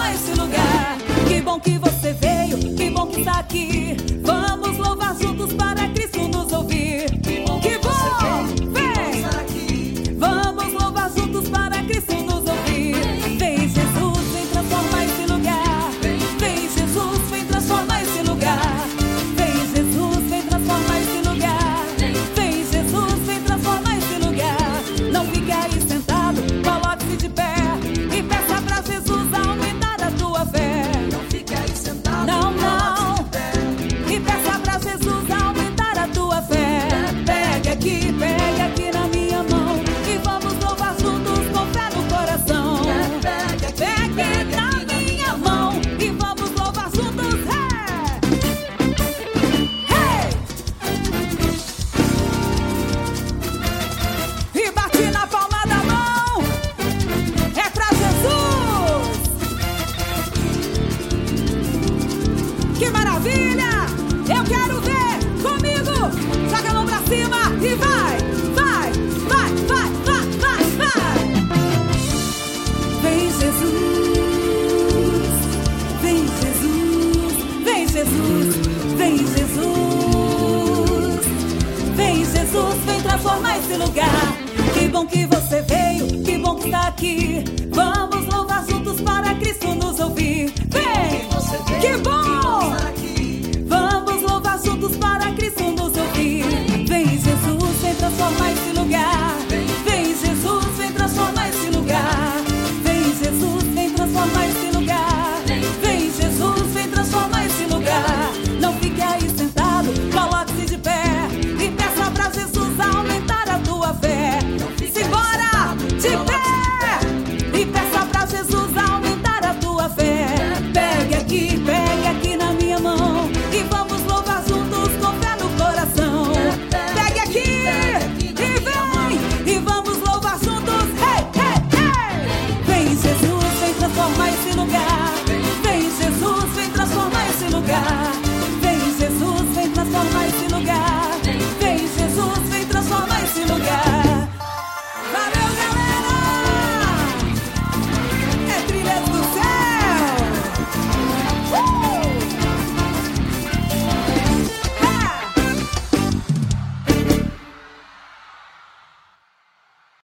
transformar esse lugar. Que bom que você veio, que bom que está aqui. Vamos louvar juntos para Cristo nos ouvir. Que bom, vem! Vamos louvar juntos para Cristo nos ouvir. Vem Jesus, vem transformar esse lugar. Vem Jesus, vem transformar esse lugar. Vem Jesus, vem transformar esse lugar. Vem Jesus, vem transformar esse lugar. Não fique aí sentado, coloque-se de pé e peça pra Jesus aumentar a tua fé. Não fique aí sentado, Não, não. E peça pra Jesus aumentar a tua fé. Pegue aqui na minha mão e vamos louvar juntos com fé no coração. Pegue na minha mão e vamos louvar juntos. Hey! Hey! E bate na palma da mão. É pra Jesus. Que maravilha! Eu quero ver comigo. Joga a mão pra cima e vai, vai, vai, vai, vai, vai, vai. Vem Jesus, vem Jesus, vem Jesus, vem Jesus, vem Jesus, vem transformar esse lugar. Que bom que você veio, que bom que está aqui.